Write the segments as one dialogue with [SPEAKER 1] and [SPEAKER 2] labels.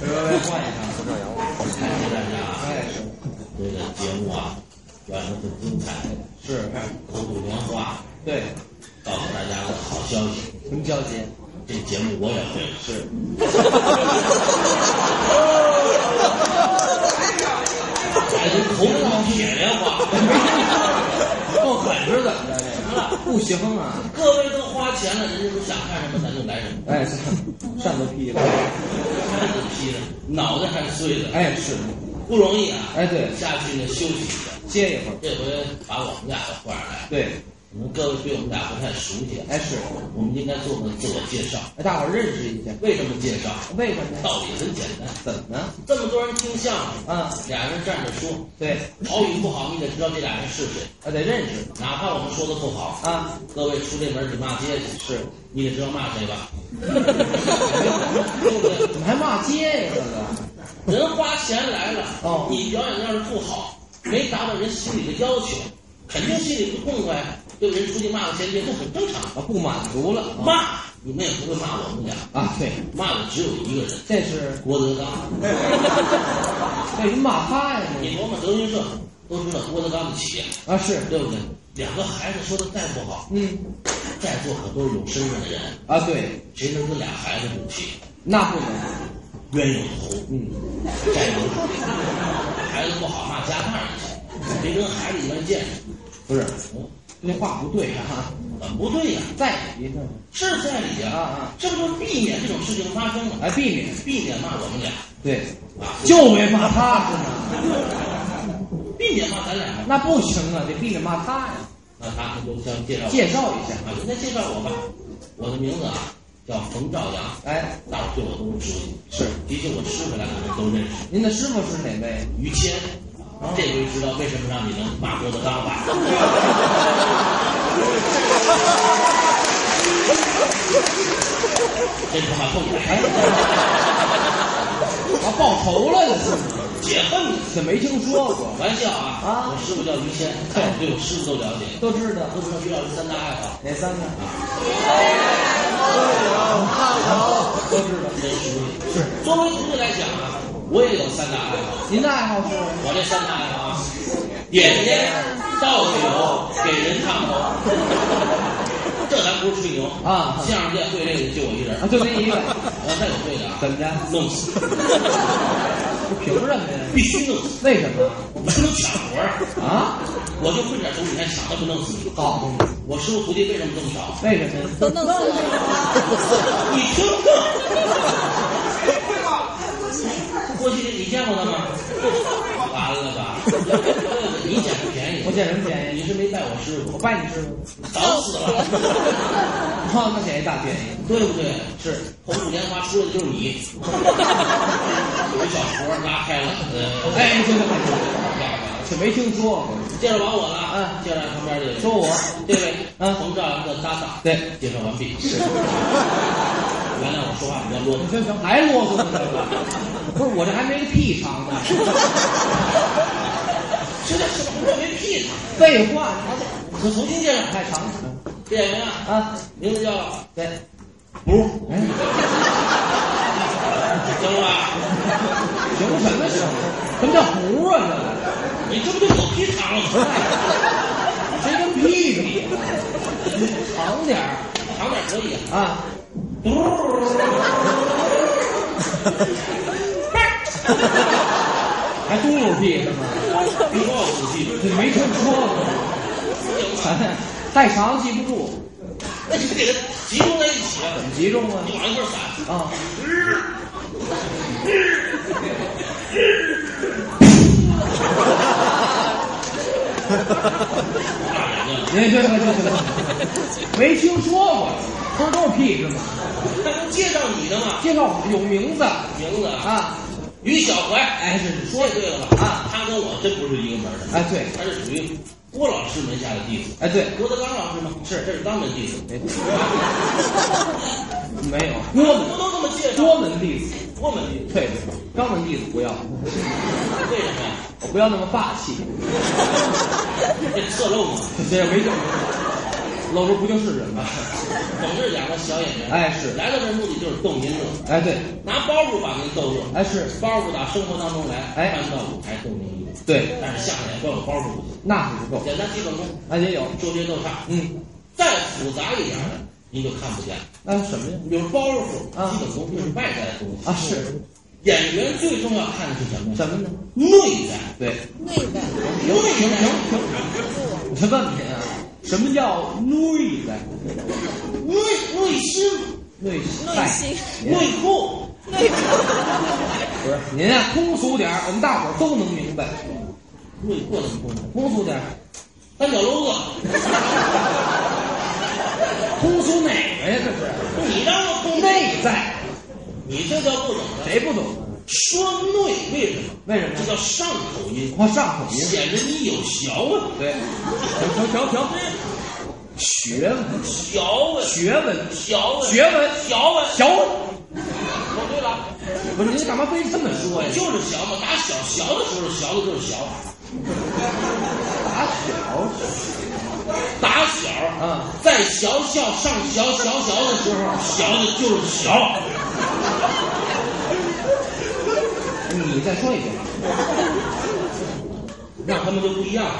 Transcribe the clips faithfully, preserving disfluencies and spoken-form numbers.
[SPEAKER 1] 回头再换一场。
[SPEAKER 2] 感谢大家啊！
[SPEAKER 1] 哎，
[SPEAKER 2] 这个节目啊，表演的很精彩，
[SPEAKER 1] 是
[SPEAKER 2] 口吐莲花，
[SPEAKER 1] 对，
[SPEAKER 2] 告诉大家个好消息。
[SPEAKER 1] 什么交接？
[SPEAKER 2] 这节目我也会是。还是口吐铁莲花，
[SPEAKER 1] 够狠是怎么的？不行啊！
[SPEAKER 2] 各位都花钱了，人家都想看什么咱就来什么。
[SPEAKER 1] 哎，扇都劈了，
[SPEAKER 2] 扇子劈了，脑袋还碎了。
[SPEAKER 1] 哎，是
[SPEAKER 2] 不容易啊！
[SPEAKER 1] 哎，对，
[SPEAKER 2] 下去呢休息一下，
[SPEAKER 1] 歇一会儿。
[SPEAKER 2] 这回把我们俩给换上来。
[SPEAKER 1] 对，
[SPEAKER 2] 可能各位对我们俩不太熟悉。
[SPEAKER 1] 哎，是，
[SPEAKER 2] 我们应该做个自我介绍，
[SPEAKER 1] 哎，大伙儿认识一下。
[SPEAKER 2] 为什么介绍？
[SPEAKER 1] 为什么？
[SPEAKER 2] 道理很简单，
[SPEAKER 1] 怎么呢？
[SPEAKER 2] 这么多人听相声，
[SPEAKER 1] 啊，
[SPEAKER 2] 俩人站着说，
[SPEAKER 1] 对，
[SPEAKER 2] 好与不好，你得知道这俩人是谁，
[SPEAKER 1] 啊，得认识
[SPEAKER 2] 哪怕我们说的不好
[SPEAKER 1] 啊。
[SPEAKER 2] 各位出这门你骂街去，
[SPEAKER 1] 是，
[SPEAKER 2] 你得知道骂谁吧？
[SPEAKER 1] 对不对？怎么还骂街呀？这个
[SPEAKER 2] 人花钱来了，
[SPEAKER 1] 哦，
[SPEAKER 2] 你表演要是不好，没达到人心里的要求，肯定心里不痛快，对人出去骂个钱这很正常
[SPEAKER 1] 啊，不满足了。啊、
[SPEAKER 2] 骂你们也不会骂我们俩
[SPEAKER 1] 啊，对，
[SPEAKER 2] 骂的只有一个人，
[SPEAKER 1] 这是
[SPEAKER 2] 郭德纲。
[SPEAKER 1] 为什么骂他呀？
[SPEAKER 2] 你琢磨德云社都知道郭德纲的企业
[SPEAKER 1] 啊，是
[SPEAKER 2] 对不对？两个孩子说的再不好，
[SPEAKER 1] 嗯，
[SPEAKER 2] 在座可都是有身份的人
[SPEAKER 1] 啊，对，
[SPEAKER 2] 谁能跟俩孩子赌气？
[SPEAKER 1] 那不能，
[SPEAKER 2] 冤有头，
[SPEAKER 1] 嗯，
[SPEAKER 2] 债有主。孩子不好骂家大人去，别跟孩子一般见识。
[SPEAKER 1] 不是，这话不对啊，
[SPEAKER 2] 怎么不对呀？
[SPEAKER 1] 在理呢，
[SPEAKER 2] 是在理呀，
[SPEAKER 1] 啊啊，
[SPEAKER 2] 这不就避免这种事情发生吗？
[SPEAKER 1] 哎，避免，
[SPEAKER 2] 避免骂我们俩，
[SPEAKER 1] 对，
[SPEAKER 2] 啊，
[SPEAKER 1] 就为骂他是吗？
[SPEAKER 2] 避免骂咱俩，
[SPEAKER 1] 那不行啊，得避免骂他呀。
[SPEAKER 2] 那他们就先介绍
[SPEAKER 1] 介绍一下
[SPEAKER 2] 啊，现在介绍我吧，我的名字啊叫冯兆阳，
[SPEAKER 1] 哎，
[SPEAKER 2] 大伙对我都熟悉，
[SPEAKER 1] 是，
[SPEAKER 2] 提起我师傅来，可能都认识。
[SPEAKER 1] 您的师傅是哪位？
[SPEAKER 2] 于谦。这回知道为什么让你们骂郭德纲吧？真他妈痛快！
[SPEAKER 1] 啊，报仇了这是？
[SPEAKER 2] 解恨？
[SPEAKER 1] 这没听说过。
[SPEAKER 2] 玩笑啊！
[SPEAKER 1] 啊，
[SPEAKER 2] 我师傅叫于谦，大伙对我师傅都了解，
[SPEAKER 1] 都知道，
[SPEAKER 2] 都知道于老师三大爱好。
[SPEAKER 1] 哪三个？
[SPEAKER 2] 啊，
[SPEAKER 1] 都知道，
[SPEAKER 2] 真熟悉。
[SPEAKER 1] 是，
[SPEAKER 2] 作为徒弟来讲啊，我也有三大爱好。
[SPEAKER 1] 您的爱好是？
[SPEAKER 2] 我这三大爱好啊，点烟、倒酒、给人烫头。这咱不是吹牛
[SPEAKER 1] 啊！
[SPEAKER 2] 相声界会这个就我一人
[SPEAKER 1] 啊，就您一个。
[SPEAKER 2] 我再有会的啊，
[SPEAKER 1] 怎么着？
[SPEAKER 2] 弄死！
[SPEAKER 1] 不凭什么呀？
[SPEAKER 2] 必须弄死！
[SPEAKER 1] 为什么？
[SPEAKER 2] 我不能抢活儿
[SPEAKER 1] 啊！
[SPEAKER 2] 我就会点手，你还抢他不弄死你？
[SPEAKER 1] 好，
[SPEAKER 2] 我师傅徒弟为什么这么少？
[SPEAKER 1] 为什么呀？
[SPEAKER 3] 都弄死了。
[SPEAKER 2] 你听听，过去你见过他吗？完了吧？你捡什么便宜？
[SPEAKER 1] 我捡什么便宜？
[SPEAKER 2] 你是没拜我师傅，
[SPEAKER 1] 我拜你师傅，
[SPEAKER 2] 早死了。
[SPEAKER 1] 好，那捡一大便宜，
[SPEAKER 2] 对不对？是红土莲花出来的就是你。有一小活拉开了，呃，
[SPEAKER 1] 哎，这个这没听说过。
[SPEAKER 2] 介绍完我了，
[SPEAKER 1] 嗯，
[SPEAKER 2] 介绍旁边这位，
[SPEAKER 1] 说我
[SPEAKER 2] 这位，
[SPEAKER 1] 嗯，
[SPEAKER 2] 冯兆阳的搭档，
[SPEAKER 1] 对，
[SPEAKER 2] 介绍完毕。
[SPEAKER 1] 是，
[SPEAKER 2] 原来我说话比较啰嗦，
[SPEAKER 1] 行行，还啰嗦呢？不是，我这还没个屁长呢。
[SPEAKER 2] 是的，是的，我没屁呢。
[SPEAKER 1] 废话，
[SPEAKER 2] 我重新介绍，
[SPEAKER 1] 太长了。
[SPEAKER 2] 这演员啊，
[SPEAKER 1] 啊，
[SPEAKER 2] 名字叫
[SPEAKER 1] 对，
[SPEAKER 2] 不，
[SPEAKER 1] 哎，
[SPEAKER 2] 行了吧？
[SPEAKER 1] 行什么行？什么叫胡啊？这个？
[SPEAKER 2] 你这不就狗屁长了吗？
[SPEAKER 1] 谁跟屁比？长点儿，
[SPEAKER 2] 长点可以
[SPEAKER 1] 啊。还嘟噜屁是吗？
[SPEAKER 2] 别告诉我
[SPEAKER 1] 这没听说过。太长记不住。
[SPEAKER 2] 那你给它集中在一起啊？
[SPEAKER 1] 怎么集中啊？
[SPEAKER 2] 你往一块散
[SPEAKER 1] 啊。别别别别别！没听说过，不是都是屁是吗？
[SPEAKER 2] 还能介绍你的吗？
[SPEAKER 1] 介绍有名字，
[SPEAKER 2] 名字
[SPEAKER 1] 啊，
[SPEAKER 2] 于小怀。
[SPEAKER 1] 哎，是你
[SPEAKER 2] 说对了吧？啊，他跟我真不是一个门的。
[SPEAKER 1] 哎，对，
[SPEAKER 2] 他是属于郭老师门下的弟子。
[SPEAKER 1] 哎，对，
[SPEAKER 2] 郭德纲老师吗？是，这是肛门弟子。
[SPEAKER 1] 没有，郭门
[SPEAKER 2] 不都这么介绍？
[SPEAKER 1] 郭门弟子，
[SPEAKER 2] 郭门弟子。
[SPEAKER 1] 对对，肛门弟子不要。
[SPEAKER 2] 为什么呀？
[SPEAKER 1] 我不要那么霸气。
[SPEAKER 2] 这侧漏吗？
[SPEAKER 1] 这没这， 露出不就是人吗？
[SPEAKER 2] 总是两个小演员，
[SPEAKER 1] 哎是
[SPEAKER 2] 来到这目的就是逗您乐，
[SPEAKER 1] 哎对，
[SPEAKER 2] 拿包袱把您逗乐，
[SPEAKER 1] 哎是
[SPEAKER 2] 包袱到生活当中来，
[SPEAKER 1] 哎
[SPEAKER 2] 搬到舞台逗您乐，
[SPEAKER 1] 对，
[SPEAKER 2] 但是相声也光有包袱不行，
[SPEAKER 1] 那是不够，
[SPEAKER 2] 简单基本功，
[SPEAKER 1] 那也有，
[SPEAKER 2] 说学逗唱，
[SPEAKER 1] 嗯，
[SPEAKER 2] 再复杂一点的您就看不见，
[SPEAKER 1] 那什么呀？
[SPEAKER 2] 比如包袱，
[SPEAKER 1] 啊
[SPEAKER 2] 基本功就是外在的东西
[SPEAKER 1] 啊是，
[SPEAKER 2] 演员最重要看的是什么？
[SPEAKER 1] 什么呢？
[SPEAKER 2] 内在，
[SPEAKER 1] 对，
[SPEAKER 3] 内在，
[SPEAKER 1] 停停停停，我问您啊，什么叫内在？
[SPEAKER 2] 内内心，
[SPEAKER 1] 内
[SPEAKER 3] 内心
[SPEAKER 2] 内裤，
[SPEAKER 3] 内裤，
[SPEAKER 1] 不是您啊，通俗点儿，我们大伙儿都能明白。
[SPEAKER 2] 内裤怎么通呢？
[SPEAKER 1] 通俗点儿，
[SPEAKER 2] 三角篓子，
[SPEAKER 1] 通俗哪个呀？这是
[SPEAKER 2] 你让我通
[SPEAKER 1] 内在，
[SPEAKER 2] 你这叫不懂的。
[SPEAKER 1] 谁不懂啊？
[SPEAKER 2] 说内为什么？
[SPEAKER 1] 为什么
[SPEAKER 2] 这叫上口音，
[SPEAKER 1] 我上口音。
[SPEAKER 2] 显得你有学问。
[SPEAKER 1] 对，停停停停，学问，
[SPEAKER 2] 学问，
[SPEAKER 1] 学问，
[SPEAKER 2] 学问，
[SPEAKER 1] 学问，
[SPEAKER 2] 学问，
[SPEAKER 1] 学问。
[SPEAKER 2] 说对了，
[SPEAKER 1] 不是您干嘛非这么说呀？
[SPEAKER 2] 就是学嘛，打小学的时候学的就是学，
[SPEAKER 1] 打小
[SPEAKER 2] 打小
[SPEAKER 1] 啊，
[SPEAKER 2] 在学校上学学学的时候学的就是学。
[SPEAKER 1] 你再说一遍，
[SPEAKER 2] 那他们就不一样了。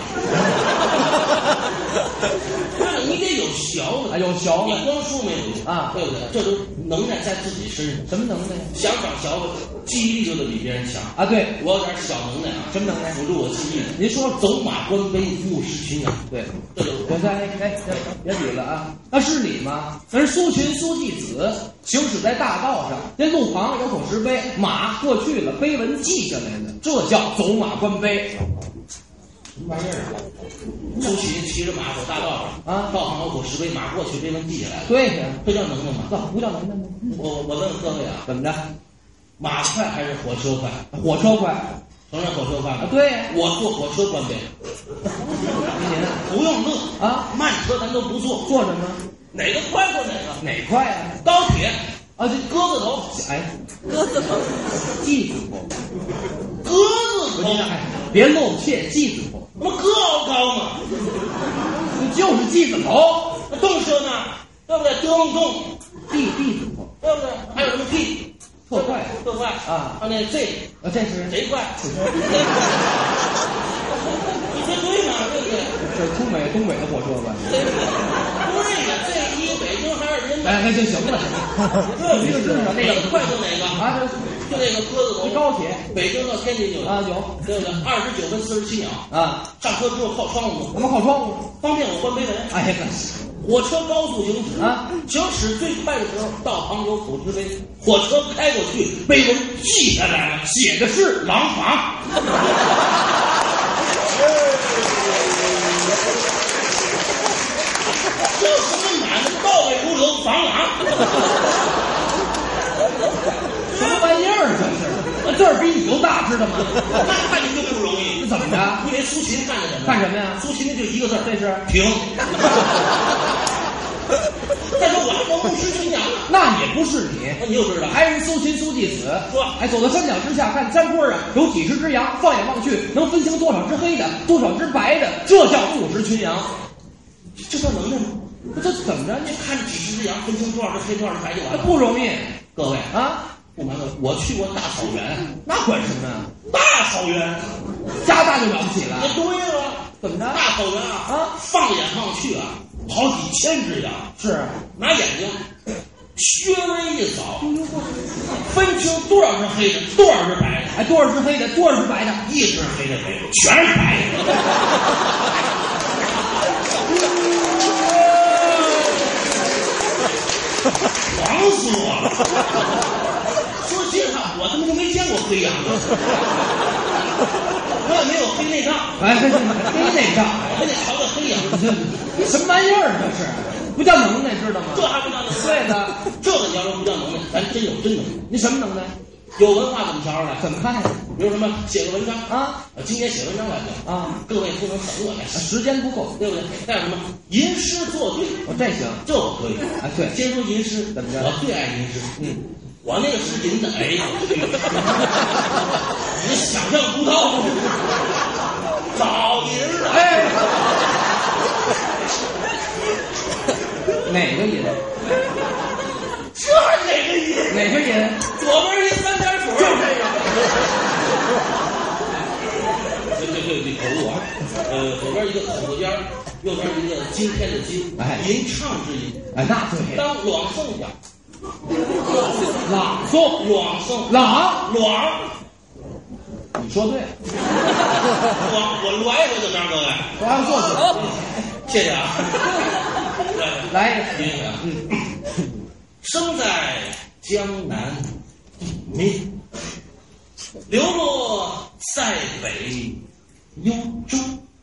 [SPEAKER 2] 那你得有学问，
[SPEAKER 1] 啊，有学
[SPEAKER 2] 你
[SPEAKER 1] 问，
[SPEAKER 2] 光说没有用
[SPEAKER 1] 啊
[SPEAKER 2] 对不对？这都能耐在自己身上。
[SPEAKER 1] 什么能耐呀？
[SPEAKER 2] 想长学问，记忆力就得比别人强。
[SPEAKER 1] 啊，对，
[SPEAKER 2] 我有点小能耐啊，
[SPEAKER 1] 什么能耐？
[SPEAKER 2] 辅助我记忆力。
[SPEAKER 1] 您说
[SPEAKER 2] 走马观碑，目视群羊，
[SPEAKER 1] 对。
[SPEAKER 2] 这就
[SPEAKER 1] 我再哎哎，别比了啊！那是你吗？那是苏秦苏季子行驶在大道上，那路旁有口石碑，马过去了，碑文记下来的，这叫走马观碑
[SPEAKER 2] 什么玩意儿啊？苏秦骑着马走大道上
[SPEAKER 1] 啊！
[SPEAKER 2] 道旁有口石碑，马过去，碑文记下来了。
[SPEAKER 1] 对呀，
[SPEAKER 2] 这叫能耐吗？
[SPEAKER 1] 这不叫能耐吗？
[SPEAKER 2] 我我问问各位啊，
[SPEAKER 1] 怎么着？
[SPEAKER 2] 马快还是火车快？
[SPEAKER 1] 火车快
[SPEAKER 2] 承认火车快吗
[SPEAKER 1] 啊？？对呀，
[SPEAKER 2] 我坐火车观碑，
[SPEAKER 1] 您
[SPEAKER 2] 不用乐
[SPEAKER 1] 啊，
[SPEAKER 2] 慢车咱都不坐，
[SPEAKER 1] 坐什么？
[SPEAKER 2] 哪个快坐哪个。
[SPEAKER 1] 哪快啊？
[SPEAKER 2] 高铁
[SPEAKER 1] 啊，这
[SPEAKER 2] 鸽子头，
[SPEAKER 1] 哎，
[SPEAKER 3] 鸽子头，
[SPEAKER 1] 记住不？
[SPEAKER 2] 鸽子头，
[SPEAKER 1] 哎，别露怯，记住不？
[SPEAKER 2] 那么高高嘛，
[SPEAKER 1] 就是记字头，
[SPEAKER 2] 那动车呢，对不对？德梦动，
[SPEAKER 1] 地地字头，
[SPEAKER 2] 对不对？还有什么 P，
[SPEAKER 1] 特快
[SPEAKER 2] 特快
[SPEAKER 1] 啊！
[SPEAKER 2] 还有那 Z，
[SPEAKER 1] 啊，这是
[SPEAKER 2] 贼快？你说对吗？对不对？
[SPEAKER 1] 这东北东北的火车吧？
[SPEAKER 2] 对呀，Z 一北京还是人
[SPEAKER 1] 哎，那就行了，
[SPEAKER 2] 这
[SPEAKER 1] 这个是
[SPEAKER 2] 哪
[SPEAKER 1] 那个
[SPEAKER 2] 个快坐哪个？
[SPEAKER 1] 啊，
[SPEAKER 2] 就那个鸽子头，
[SPEAKER 1] 这高铁
[SPEAKER 2] 北京到天津有
[SPEAKER 1] 啊有
[SPEAKER 2] 对不对？二十九分四十七秒，
[SPEAKER 1] 啊，
[SPEAKER 2] 上车之后靠窗户，
[SPEAKER 1] 我们靠窗户，
[SPEAKER 2] 方便我观碑文。
[SPEAKER 1] 哎呀，
[SPEAKER 2] 火车高速行驶
[SPEAKER 1] 啊，
[SPEAKER 2] 行驶最快的时候，道旁有口石碑，火车开过去，碑文记下来了，写的是廊坊。这什么买卖？到位如流，防狼。
[SPEAKER 1] 什么玩意儿这是？这儿比你都大，知道吗？
[SPEAKER 2] 那看你就不容易。
[SPEAKER 1] 这怎么着？
[SPEAKER 2] 因为苏秦干的什么？
[SPEAKER 1] 干什么呀？
[SPEAKER 2] 苏秦的就一个字儿，
[SPEAKER 1] 这是
[SPEAKER 2] 停。再说我还光目视群羊呢，
[SPEAKER 1] 那也不是你，
[SPEAKER 2] 那你又知道？
[SPEAKER 1] 还是苏秦苏季子。
[SPEAKER 2] 说
[SPEAKER 1] 哎，走到山脚之下，看山坡上有几十只羊，放眼望去，能分清多少只黑的，多少只白的，这叫目识群羊。
[SPEAKER 2] 这叫能耐吗？
[SPEAKER 1] 这怎么着？
[SPEAKER 2] 你看几十只羊，分清多少只黑，多少只白就完
[SPEAKER 1] 这
[SPEAKER 2] 了。
[SPEAKER 1] 不容易
[SPEAKER 2] 各位，
[SPEAKER 1] 啊！
[SPEAKER 2] 不瞒各位，我去过大草原，
[SPEAKER 1] 那管什么呀？
[SPEAKER 2] 大草原。
[SPEAKER 1] 家大就了不起了
[SPEAKER 2] 也。对了，
[SPEAKER 1] 怎么着？
[SPEAKER 2] 大草原啊
[SPEAKER 1] 啊，
[SPEAKER 2] 放眼望去啊，好几千只羊，
[SPEAKER 1] 是
[SPEAKER 2] 拿眼睛略微一扫，分清多少只黑的，多少只白的，
[SPEAKER 1] 哎，多少只黑的，多少只白的？
[SPEAKER 2] 一只黑的没有，全是白的。忙死我了！说心里话，我他妈都没见过黑羊的，我也没有黑内障，
[SPEAKER 1] 哎，这是黑内障，
[SPEAKER 2] 我得瞧瞧黑羊。
[SPEAKER 1] 这什么玩意儿？这是不叫能耐，知道吗？
[SPEAKER 2] 这还不叫能耐？
[SPEAKER 1] 对的，
[SPEAKER 2] 这个叫什么不叫能耐？咱真有真能耐，
[SPEAKER 1] 你什么能耐？
[SPEAKER 2] 有文化怎么瞧出来？
[SPEAKER 1] 怎么看呀？
[SPEAKER 2] 比如什么写个文章
[SPEAKER 1] 啊，
[SPEAKER 2] 呃，今天写文章来讲
[SPEAKER 1] 啊，
[SPEAKER 2] 各位不能等我来写，
[SPEAKER 1] 时间不够，
[SPEAKER 2] 对不对？再有什么吟诗作对，
[SPEAKER 1] 我这行
[SPEAKER 2] 这我可以。
[SPEAKER 1] 啊，对，
[SPEAKER 2] 先说吟诗，
[SPEAKER 1] 怎么着
[SPEAKER 2] 我最爱吟诗。
[SPEAKER 1] 嗯，
[SPEAKER 2] 我那个诗吟的，哎呀，你想象不到，老吟了。
[SPEAKER 1] 哎， 哪个音？
[SPEAKER 2] 这哪个音？
[SPEAKER 1] 哪个音？
[SPEAKER 2] 左边一三点水，
[SPEAKER 1] 就这个。
[SPEAKER 2] 对对对，你口误啊！呃，左边一个口字边，右边一个今天的今，
[SPEAKER 1] 哎，
[SPEAKER 2] 吟唱之音。
[SPEAKER 1] 哎，那对。
[SPEAKER 2] 当朗诵一下。
[SPEAKER 1] 朗诵，
[SPEAKER 2] 朗诵，
[SPEAKER 1] 朗
[SPEAKER 2] 朗。
[SPEAKER 1] 你说对了。
[SPEAKER 2] 我我来一回怎么样，各位？
[SPEAKER 1] 我要做主。
[SPEAKER 2] 谢谢啊。
[SPEAKER 1] 来一个，
[SPEAKER 2] 听听啊。嗯。生在江南地面，流落塞北幽州，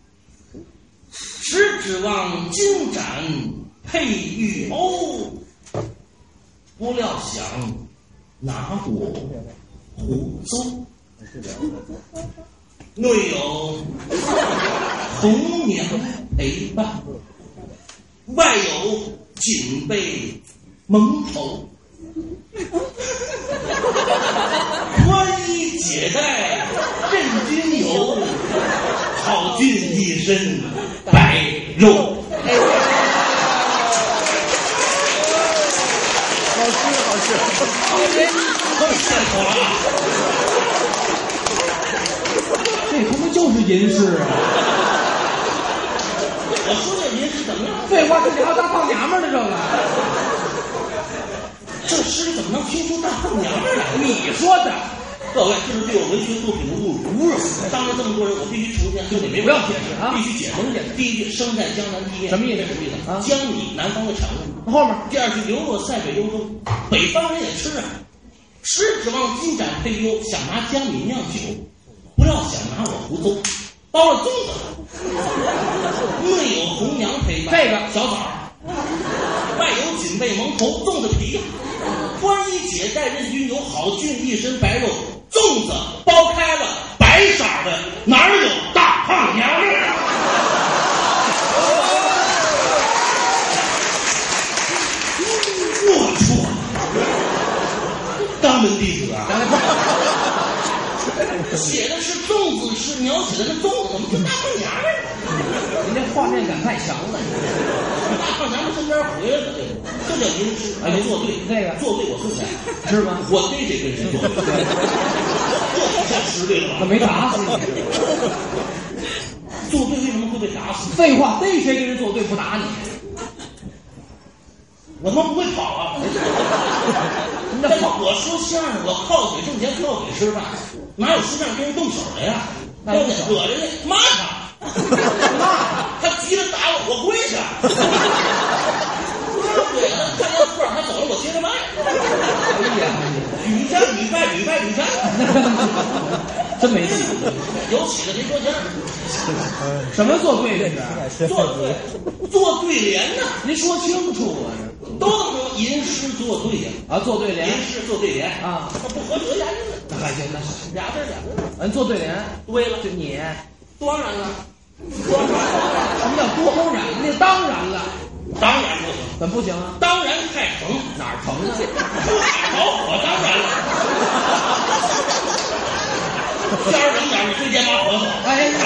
[SPEAKER 2] 实指望金盏配玉瓯，不料想拿我胡诌。内有红娘陪伴，外有锦被蒙头，宽衣解带任君游，好俊一身白肉。
[SPEAKER 3] 好吃好吃，
[SPEAKER 2] 太献丑了。
[SPEAKER 1] 这他妈就是吟诗啊！
[SPEAKER 2] 我说这吟诗怎么样？
[SPEAKER 1] 废话，这你还当胖娘们儿呢？这个，
[SPEAKER 2] 这诗怎么能听出大胖娘们来？
[SPEAKER 1] 你说的。
[SPEAKER 2] 各位，这是对我文学作品的侮辱！侮辱！当着这么多人，我必须澄清，兄弟，没
[SPEAKER 1] 不要解释啊！
[SPEAKER 2] 必须解释。第一句，生在江南地面，
[SPEAKER 1] 什么意思？
[SPEAKER 2] 什么意思
[SPEAKER 1] 啊？
[SPEAKER 2] 江米，南方的产物。
[SPEAKER 1] 后面
[SPEAKER 2] 第二句，流落塞北幽州，北方人也吃啊。实指望金盏配优，想拿江米酿酒，不料想拿我胡诌，包了粽子，内有红娘陪伴，
[SPEAKER 1] 这个
[SPEAKER 2] 小枣，外有锦被蒙头，粽子皮，宽衣解带任君游，好俊一身白肉，粽子剥开了，白色的，哪儿有大胖娘们儿？我错了，当门弟子啊！写的是粽子，是描写的是粽子，怎么就大胖娘们儿？
[SPEAKER 1] 您这画面感太强了。
[SPEAKER 2] 大胖娘们身边回来了，这叫吟诗，还得做对。
[SPEAKER 1] 这个
[SPEAKER 2] 做对我更来，
[SPEAKER 1] 是吗？
[SPEAKER 2] 我非得跟人做对，这不叫诗对了吧？
[SPEAKER 1] 怎么没打死你？
[SPEAKER 2] 做对为什么会被打死？
[SPEAKER 1] 废话，逮谁跟人作对不打你？
[SPEAKER 2] 我他妈不会跑啊！那我说相声，我靠嘴挣钱，靠嘴吃饭，哪有说相声跟人动手的呀？要得惹人家骂他，骂他急了打我，我跪下。对，他看见裤他走了，我接着卖。
[SPEAKER 1] 哎呀，
[SPEAKER 2] 屡战屡败，屡败屡战，
[SPEAKER 1] 真没劲。
[SPEAKER 2] 有起的没说相声。
[SPEAKER 1] 什么做对这是？
[SPEAKER 2] 做对，做对联呢？
[SPEAKER 1] 您说清楚啊！
[SPEAKER 2] 都能吟诗作对呀！
[SPEAKER 1] 啊，做对联，
[SPEAKER 2] 吟诗作对联
[SPEAKER 1] 啊，
[SPEAKER 2] 那不合辙押韵了。
[SPEAKER 1] 那还行，那是
[SPEAKER 2] 俩字俩字。
[SPEAKER 1] 咱做对联，
[SPEAKER 2] 对了，
[SPEAKER 1] 就你，
[SPEAKER 2] 当然了，
[SPEAKER 1] 什么叫当然？那当然了，
[SPEAKER 2] 当然不行，
[SPEAKER 1] 怎么不行啊？
[SPEAKER 2] 当然太疼，
[SPEAKER 1] 哪儿疼啊？
[SPEAKER 2] 不打着火，当然了。天儿冷点，你非得把火走。
[SPEAKER 1] 哎呀，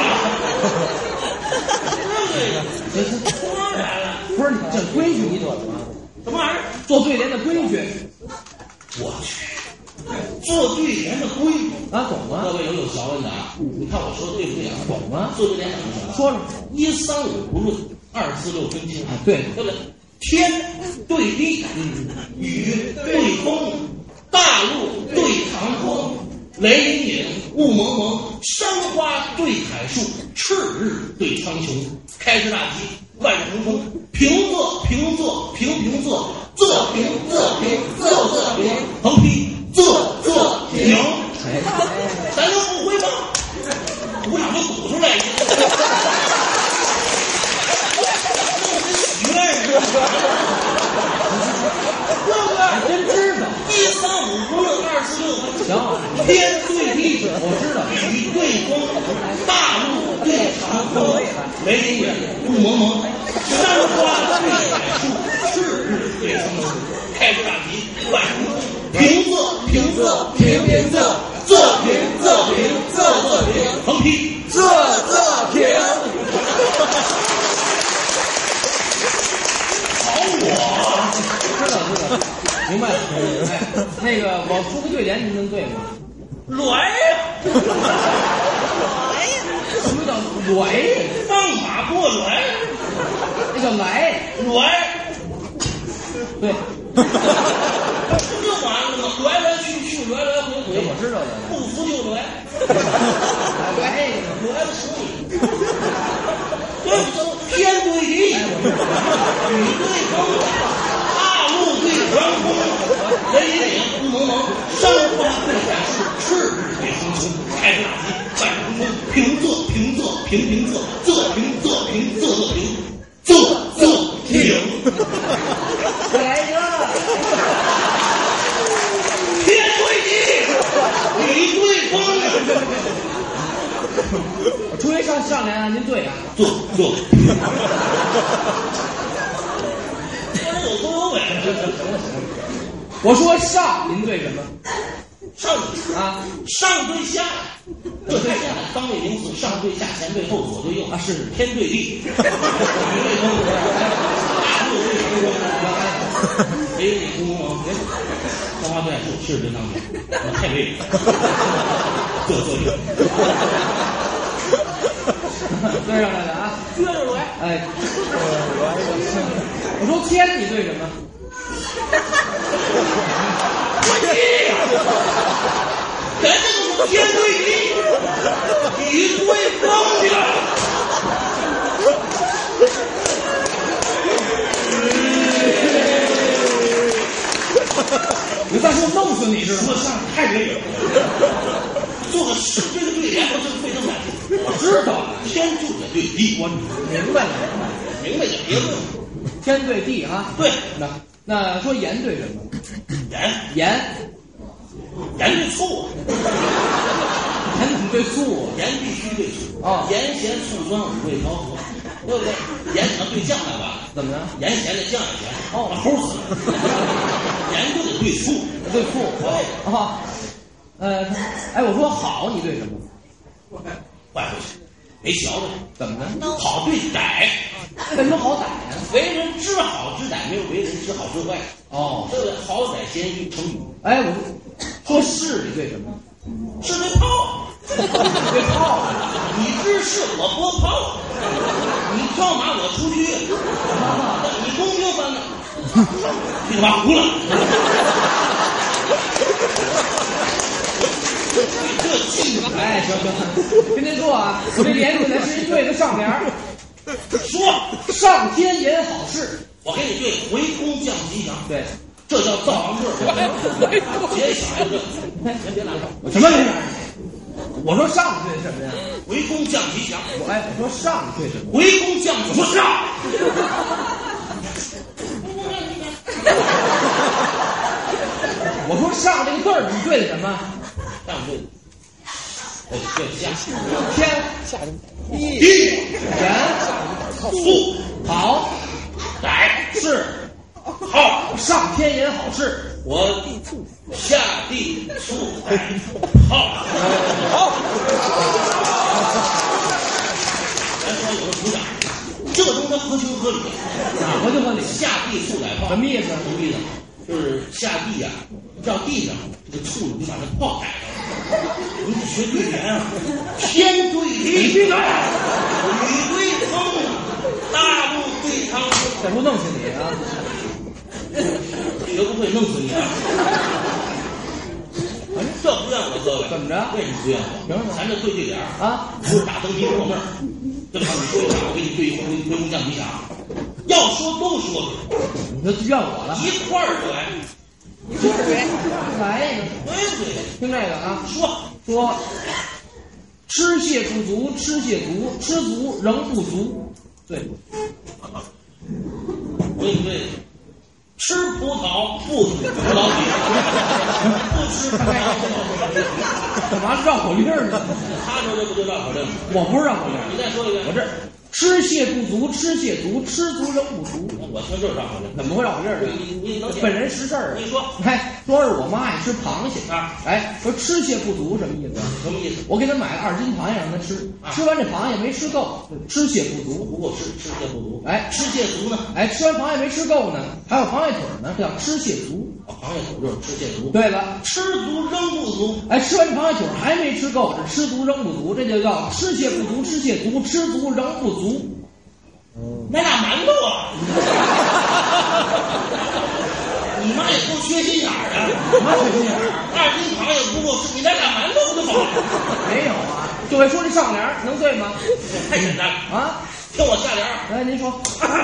[SPEAKER 2] 对对，当然了。
[SPEAKER 1] 不是你这规矩你懂吗？
[SPEAKER 2] 什么玩意儿？
[SPEAKER 1] 做对联的规矩，
[SPEAKER 2] 我去，做对联的规矩
[SPEAKER 1] 啊，懂吗？
[SPEAKER 2] 各位有有学问的啊！你看我说的对不对啊？
[SPEAKER 1] 懂吗？
[SPEAKER 2] 做对联怎么说？
[SPEAKER 1] 说说，
[SPEAKER 2] 一三五不论，二四六分清。
[SPEAKER 1] 对
[SPEAKER 2] 对不对？天对地，嗯，雨对风，大陆对长空，雷隐隐，雾蒙蒙，山花对海树，赤日对苍穹，开市大吉，万事成功，平仄平仄平平仄，仄平仄平仄仄平，横批仄仄平。咱都不会吗？鼓掌就鼓出来一个。许愿是吧？对不对？
[SPEAKER 1] 还真知道。
[SPEAKER 2] 一三五不论，二四六分
[SPEAKER 1] 行，
[SPEAKER 2] 天对地，
[SPEAKER 1] 我知道。
[SPEAKER 2] 雨对风，大陆对长空，雷隐隐，雾蒙蒙，山花对海树，赤日对苍穹，开市大吉，万事成功，平仄平仄平平仄，仄平仄平仄仄平，横批
[SPEAKER 3] 仄仄平。
[SPEAKER 2] 好我。
[SPEAKER 1] 明白了。哎，那个我出个对联，您能对吗？
[SPEAKER 2] 来呀！
[SPEAKER 1] 来呀！什么叫来呀？
[SPEAKER 2] 放马过来，
[SPEAKER 1] 那叫来
[SPEAKER 2] 来。
[SPEAKER 1] 对。
[SPEAKER 2] 不就完了吗？来来去去，来来回回。
[SPEAKER 1] 我知道的。
[SPEAKER 2] 不服就来。
[SPEAKER 1] 来，
[SPEAKER 2] 来了所以。对不对？天对地，雨对风，大陆对长空，雷电雾蒙蒙，山花对海树，赤日对苍穹，开大吉，半空空，平仄平仄平平仄，仄平仄平仄仄平，仄仄平。
[SPEAKER 1] 再来一个。
[SPEAKER 2] 天对地，雨对风。
[SPEAKER 1] 我出去上上联啊，您对啊。
[SPEAKER 2] 坐坐。我有头有尾。
[SPEAKER 1] 我说上，您对什么？
[SPEAKER 2] 上
[SPEAKER 1] 啊，
[SPEAKER 2] 上对下，这对下方位名词，上对下，前对后，左对右
[SPEAKER 1] 啊，是
[SPEAKER 2] 天对地，雨对风，大陆对长空，雷电轰隆隆，山花对海树，赤对苍穹，太对了，坐坐坐。
[SPEAKER 1] 对上来了啊，
[SPEAKER 2] 接着来。
[SPEAKER 1] 哎，我说天，你对什么？
[SPEAKER 2] 对地，人家都是天对地，雨对风的。
[SPEAKER 1] 你再说弄死你知道吗？
[SPEAKER 2] 说相声太累了，做个是对的对联不是非常难。
[SPEAKER 1] 我知道，
[SPEAKER 2] 天就得对地，我
[SPEAKER 1] 明白了，
[SPEAKER 2] 明白就别问。
[SPEAKER 1] 天对地啊，
[SPEAKER 2] 对，
[SPEAKER 1] 那那说盐对什么？
[SPEAKER 2] 盐
[SPEAKER 1] 盐，
[SPEAKER 2] 盐对醋，
[SPEAKER 1] 盐怎么对醋啊？
[SPEAKER 2] 盐必须对醋
[SPEAKER 1] 啊，
[SPEAKER 2] 盐咸醋酸五味调和，对不对？盐只能对酱来吧？
[SPEAKER 1] 怎么着？
[SPEAKER 2] 盐咸的酱也咸，
[SPEAKER 1] 哦，
[SPEAKER 2] 齁死了。盐就得对醋，
[SPEAKER 1] 对醋，
[SPEAKER 2] 对
[SPEAKER 1] 啊，呃，哎，我说好，你对什么？
[SPEAKER 2] 坏回去，没学的。
[SPEAKER 1] 怎么着？
[SPEAKER 2] 好对歹，
[SPEAKER 1] 为什么好歹呀？
[SPEAKER 2] 为人知好知歹，没有为人知好知坏。
[SPEAKER 1] 哦，
[SPEAKER 2] 对不对？好歹咸鱼成语。
[SPEAKER 1] 哎，我说是，你对什么？
[SPEAKER 2] 是对炮，
[SPEAKER 1] 对炮，
[SPEAKER 2] 你知是我拨炮，你跳马我出去，你公平分了，你他妈糊了。这气
[SPEAKER 1] 哎，行行，跟您说啊，我这联起来是一对的上联儿，
[SPEAKER 2] 说
[SPEAKER 1] 上天言好事，
[SPEAKER 2] 我给你对回宫降吉祥，
[SPEAKER 1] 对，
[SPEAKER 2] 这叫造行事。别想这，先别拿手。
[SPEAKER 1] 什么联？我说上对什么呀？
[SPEAKER 2] 回宫降吉祥。
[SPEAKER 1] 我哎，我说上对什么？
[SPEAKER 2] 回宫降吉祥。
[SPEAKER 1] 我说上这个字儿，你对的什么？
[SPEAKER 2] 上对，对对下
[SPEAKER 1] 天
[SPEAKER 3] 下
[SPEAKER 2] 地
[SPEAKER 1] 言
[SPEAKER 2] 素
[SPEAKER 1] 好
[SPEAKER 2] 歹
[SPEAKER 1] 是
[SPEAKER 2] 好
[SPEAKER 1] 上天言好事，
[SPEAKER 2] 我下地醋歹好
[SPEAKER 3] 好。
[SPEAKER 2] 咱说有个鼓掌，这个东西合情合理。
[SPEAKER 1] 哪合情合理？
[SPEAKER 2] 下地醋歹泡
[SPEAKER 1] 什么意思？
[SPEAKER 2] 什么意思？就是下地呀、啊，照地上这个醋，你把它泡开了。你得学对联啊，天对地，雨对风，大陆对长空。
[SPEAKER 1] 这不弄死你啊！
[SPEAKER 2] 学不会弄死你啊！这不怨我各位，
[SPEAKER 1] 怎么着？
[SPEAKER 2] 为什么不怨我？
[SPEAKER 1] 凭什么？
[SPEAKER 2] 咱这对对联
[SPEAKER 1] 啊，
[SPEAKER 2] 不是打灯谜过闷儿。这么你说一下，我给你对回回宫降吉祥。要说都说对，
[SPEAKER 1] 你就怨我了。
[SPEAKER 2] 一块儿来，
[SPEAKER 1] 来一个，
[SPEAKER 2] 对不对？
[SPEAKER 1] 听这个啊，
[SPEAKER 2] 说
[SPEAKER 1] 说吃蟹不足，吃蟹足，吃足仍不足。对，
[SPEAKER 2] 我给你对，吃葡萄不吐葡萄皮，不吃葡萄不吐葡萄皮。
[SPEAKER 1] 干嘛绕口令呢？
[SPEAKER 2] 他说这不就绕口令吗？
[SPEAKER 1] 我不是绕口令，
[SPEAKER 2] 你再说一遍。
[SPEAKER 1] 我这吃泻不足，吃泻足，吃足仍不足。
[SPEAKER 2] 我听这绕口令，
[SPEAKER 1] 怎么会绕口令呢？
[SPEAKER 2] 你你能
[SPEAKER 1] 本人实事儿。
[SPEAKER 2] 你说，
[SPEAKER 1] 哎，说是我妈爱吃螃蟹
[SPEAKER 2] 啊，
[SPEAKER 1] 哎，说吃泻不足什么意思？
[SPEAKER 2] 什么意思？
[SPEAKER 1] 我给他买了二斤螃蟹让他吃，
[SPEAKER 2] 啊、
[SPEAKER 1] 吃完这螃蟹没吃够，吃泻不足，
[SPEAKER 2] 不够吃，吃泻不足。
[SPEAKER 1] 哎，
[SPEAKER 2] 吃泻足呢？
[SPEAKER 1] 哎，吃完螃蟹没吃够呢，还有螃蟹腿呢，这叫吃泻足。
[SPEAKER 2] 哦，螃蟹腿就是吃泻足。
[SPEAKER 1] 对了，
[SPEAKER 2] 吃足仍不足。
[SPEAKER 1] 哎，吃完螃蟹腿还没吃够，这吃足仍不足，这就叫吃泻不足，吃泻足，吃足仍不足。
[SPEAKER 2] 买俩馒头啊！你妈也够缺心眼儿的，
[SPEAKER 1] 妈缺心眼儿，
[SPEAKER 2] 二斤螃蟹不够吃，你来俩馒头不就好了？
[SPEAKER 1] 没有啊，就会说这上联能对吗？
[SPEAKER 2] 太简单了
[SPEAKER 1] 啊！
[SPEAKER 2] 听我下联，
[SPEAKER 1] 来您说，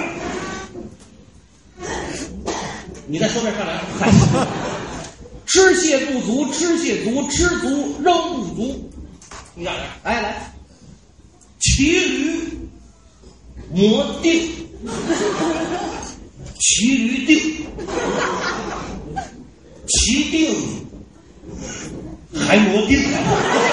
[SPEAKER 2] 你再说这上联。
[SPEAKER 1] 吃泻不足，吃泻足，吃足仍不足。
[SPEAKER 2] 你下联，
[SPEAKER 1] 哎来，
[SPEAKER 2] 骑驴磨腚，骑驴腚，骑腚还磨腚啊！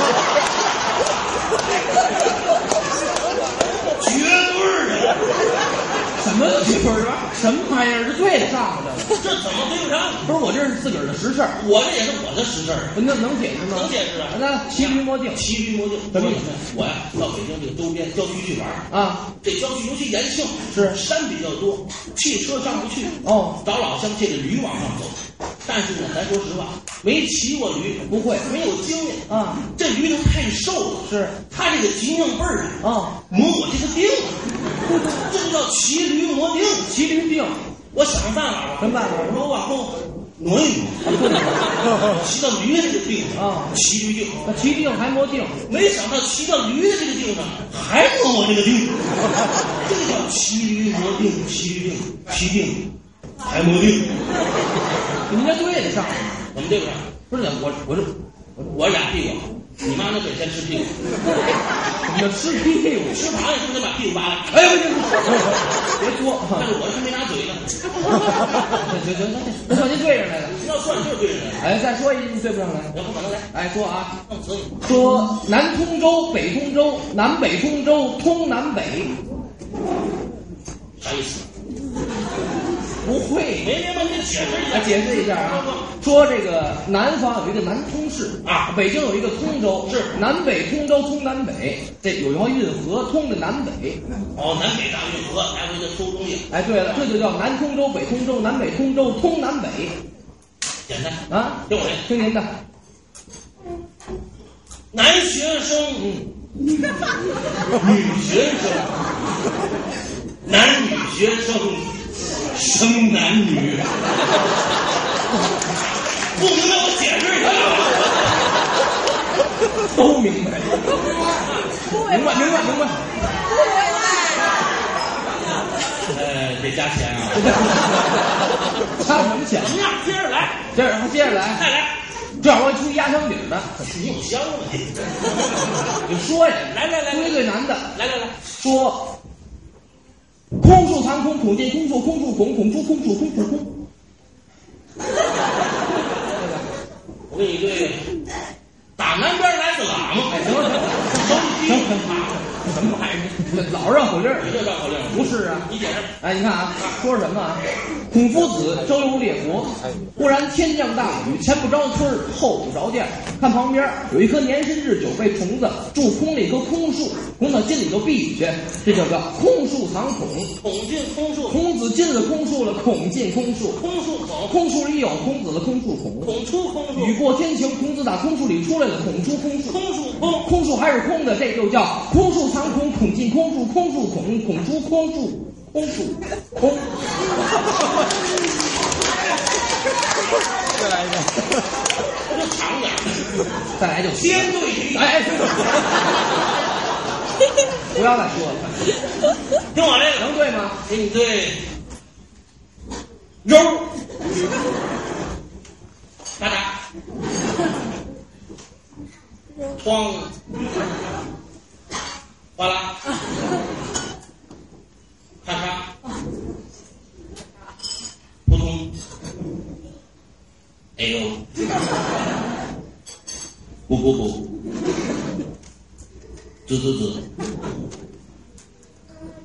[SPEAKER 2] 绝对儿啊！
[SPEAKER 1] 什么绝对儿啊？什么玩意儿？这对得上吗？这个
[SPEAKER 2] 这怎么对不上？
[SPEAKER 1] 不是我这是自个儿的实事儿，
[SPEAKER 2] 我这也是我的实事儿，
[SPEAKER 1] 那能解释吗？
[SPEAKER 2] 能解释啊？
[SPEAKER 1] 那骑驴磨腚，
[SPEAKER 2] 骑驴磨腚，
[SPEAKER 1] 什么意思？
[SPEAKER 2] 我呀，到北京这个周边郊区去玩
[SPEAKER 1] 啊，
[SPEAKER 2] 这郊区尤其延庆
[SPEAKER 1] 是
[SPEAKER 2] 山比较多，汽车上不去
[SPEAKER 1] 哦，
[SPEAKER 2] 找老乡借着驴往上走。但是呢，咱说实话，没骑过驴，
[SPEAKER 1] 不会，
[SPEAKER 2] 没有经验
[SPEAKER 1] 啊。
[SPEAKER 2] 这驴它太瘦了，
[SPEAKER 1] 是
[SPEAKER 2] 它这个脊梁背儿啊，
[SPEAKER 1] 啊，
[SPEAKER 2] 磨我这个腚，这就叫骑驴磨腚。
[SPEAKER 1] 骑驴腚，
[SPEAKER 2] 我想个办法吧，
[SPEAKER 1] 什么办法？
[SPEAKER 2] 我说我往后挪一挪，骑到驴的这个腚上
[SPEAKER 1] 啊，
[SPEAKER 2] 骑驴腚。
[SPEAKER 1] 那骑腚还磨腚，
[SPEAKER 2] 没想到骑到驴的这个腚上，还磨我这个腚，这个叫骑驴磨腚，骑驴腚，骑腚还磨腚。
[SPEAKER 1] 你这对得上吗？
[SPEAKER 2] 怎么对不上？
[SPEAKER 1] 不是我我这
[SPEAKER 2] 我俩屁股，你妈那得先吃屁股。
[SPEAKER 1] 你要吃屁股，
[SPEAKER 2] 吃螃蟹是不是得把屁股扒拉？
[SPEAKER 1] 哎，别别别说，
[SPEAKER 2] 但是我还没拿嘴呢。
[SPEAKER 1] 行行行，那算您对上来了。
[SPEAKER 2] 要算就是对上来了。
[SPEAKER 1] 哎，再说一句，你对不上来。
[SPEAKER 2] 然后把它来，
[SPEAKER 1] 哎，说啊，
[SPEAKER 2] 弄死你！
[SPEAKER 1] 说南通州，北通州，南北通州，通南北，
[SPEAKER 2] 啥意思？
[SPEAKER 1] 不会。
[SPEAKER 2] 没明白，你解释一下。
[SPEAKER 1] 来解释一下啊，说这个南方有一个南通市
[SPEAKER 2] 啊，
[SPEAKER 1] 北京有一个通州，
[SPEAKER 2] 是
[SPEAKER 1] 南北通州通南北，这有一条运河通的南北。
[SPEAKER 2] 哦，南北大运河来回的收东西。
[SPEAKER 1] 哎，对了，这就叫南通州、北通州、南北通州，通南北。
[SPEAKER 2] 简单
[SPEAKER 1] 啊，
[SPEAKER 2] 听我这，
[SPEAKER 1] 听您的。
[SPEAKER 2] 男学生，
[SPEAKER 1] 嗯，
[SPEAKER 2] 女学生，男女学生。生男女，不明白我解释一
[SPEAKER 1] 下，都明白，明白明白明白。
[SPEAKER 2] 呃，得加钱啊！
[SPEAKER 1] 加什么钱？
[SPEAKER 2] 怎么样？接着来，
[SPEAKER 1] 接着接着来，
[SPEAKER 2] 再来。
[SPEAKER 1] 这样我出压箱底儿的，
[SPEAKER 2] 你有香吗？
[SPEAKER 1] 你说呀，
[SPEAKER 2] 来来来，
[SPEAKER 1] 最最难的，
[SPEAKER 2] 来来来，
[SPEAKER 1] 说。空树残空，孔见空树，空树孔，孔出空树，空树空。
[SPEAKER 2] 我给你对，打南边来个喇嘛，
[SPEAKER 1] 哎，行了行了，行了，什么玩意儿？老绕口令儿，
[SPEAKER 2] 你这绕口令儿
[SPEAKER 1] 不是啊？
[SPEAKER 2] 你解释。
[SPEAKER 1] 哎，你看啊，说什么啊？孔夫子周游列国，忽然天降大雨，前不着村后不着店。看旁边有一棵年深日久被虫子蛀空了一棵空树，孔子进里头避雨去，这就叫空树藏孔。
[SPEAKER 2] 孔进空树，
[SPEAKER 1] 孔子进了空树了，孔进空树，
[SPEAKER 2] 空树孔，
[SPEAKER 1] 空树里有孔子了，空树孔，
[SPEAKER 2] 孔出空树。
[SPEAKER 1] 雨过天晴，孔子打空树里出来了，孔出空树，
[SPEAKER 2] 空树空，
[SPEAKER 1] 空树还是空的，这就叫空树藏孔，孔进空树，空树孔，孔出空树，空树空。
[SPEAKER 3] 再来一遍，
[SPEAKER 2] 就长点，
[SPEAKER 1] 再来就
[SPEAKER 2] 天对地。
[SPEAKER 1] 哎哎，不要再说了，
[SPEAKER 2] 听我这个
[SPEAKER 1] 能对吗？
[SPEAKER 2] 给你对，肉，哒哒，哐，哗啦，咔嚓，扑通，哎呦，不不不，滋滋滋，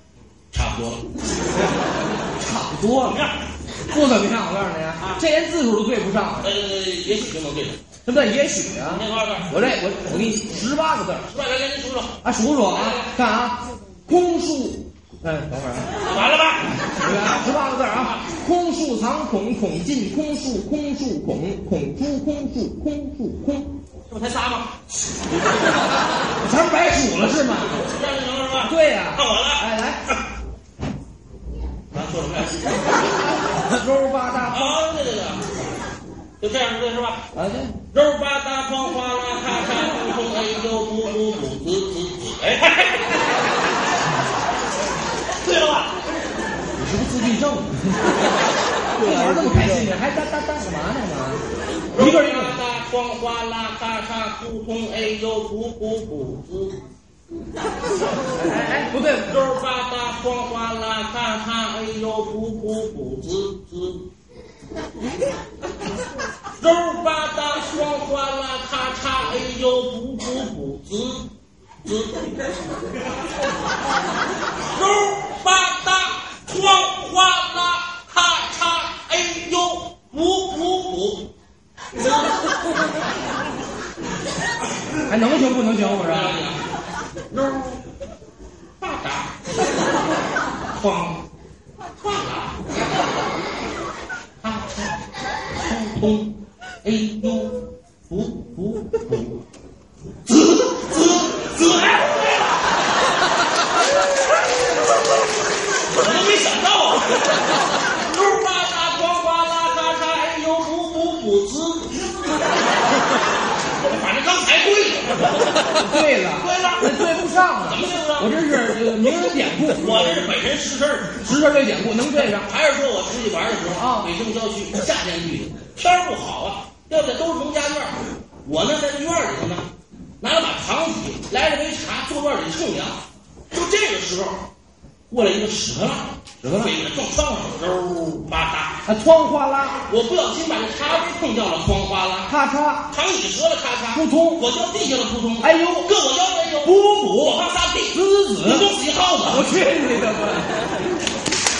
[SPEAKER 2] 多了，
[SPEAKER 1] 差不多了。不怎么样，我告诉你啊，这连字数都对不上。
[SPEAKER 2] 呃，也许就能对上。
[SPEAKER 1] 对不对？也许啊。
[SPEAKER 2] 那多少个？
[SPEAKER 1] 我这我我给你十八个字儿。
[SPEAKER 2] 十八个，来您数数。
[SPEAKER 1] 啊，数数啊，看啊，空树。哎，等会儿啊。
[SPEAKER 2] 完了吧？
[SPEAKER 1] 对啊，十八个字儿啊，空树藏孔，孔进空树，空树孔，孔出空树，空树空。
[SPEAKER 2] 这不才仨吗？
[SPEAKER 1] 咱白数了是吗？
[SPEAKER 2] 这样就行了是吧？
[SPEAKER 1] 对呀、啊。
[SPEAKER 2] 看我了。
[SPEAKER 1] 哎，来。
[SPEAKER 2] 咱说什么呀？
[SPEAKER 1] 肉吧嗒。
[SPEAKER 2] 啊，对对对，就这样对是吧？
[SPEAKER 1] 啊对。
[SPEAKER 2] 肉吧嗒，哐哗啦，咔嚓，扑通，哎呦，补补补，滋滋滋，哎，对了吧？
[SPEAKER 1] 你是不是自闭症？这玩意儿这么开心呢，还哒哒哒干嘛呢嘛？一个一个。
[SPEAKER 2] 哐哗啦，咔嚓，扑通，哎呦，补补补，滋。
[SPEAKER 1] 哎哎，不对，
[SPEAKER 2] 肉吧嗒，哐哗啦，咔嚓，哎呦，补补补，滋滋。肉吧嗒，哐哗啦，咔嚓，哎呦，补补补，滋滋。肉吧嗒，哐哗啦，咔嚓，哎呦，补补补。
[SPEAKER 1] 还能行不能行？我说。
[SPEAKER 2] 肉吧嗒，哐哗啦，咔嚓，通，哎呦，补补补，滋滋滋，哎，对了，我都没想到啊！肉吧嗒，哐哗啦，咔嚓，哎呦，补补补，滋。反正刚才对了，
[SPEAKER 1] 对了，
[SPEAKER 2] 对了，
[SPEAKER 1] 那对不上啊！
[SPEAKER 2] 怎么对不上？
[SPEAKER 1] 我这是这个名人典故，
[SPEAKER 2] 我这是本人实事儿，
[SPEAKER 1] 实事对典故能对上。
[SPEAKER 2] 还是说我出去玩的时候
[SPEAKER 1] 啊，
[SPEAKER 2] 北京郊区夏天去的，天儿不好啊，要的都是农家院儿。我呢在这院里头呢，拿了把长戟，来了杯茶，坐院里乘凉。就这个时候，过来一个屎壳郎，
[SPEAKER 1] 屎壳郎
[SPEAKER 2] 飞着撞窗上，肉吧嗒。
[SPEAKER 1] 啊，哐哗啦，
[SPEAKER 2] 我不小心把这茶杯碰掉了，哐哗啦，
[SPEAKER 1] 咔嚓，
[SPEAKER 2] 长椅折了，咔嚓，
[SPEAKER 1] 扑通，
[SPEAKER 2] 我掉地下了，扑通，
[SPEAKER 1] 哎呦，
[SPEAKER 2] 硌我腰，哎呦，
[SPEAKER 1] 补补补，
[SPEAKER 2] 我怕撒屁，
[SPEAKER 1] 滋滋，
[SPEAKER 2] 你给我死一耗子！
[SPEAKER 1] 我去你的吧！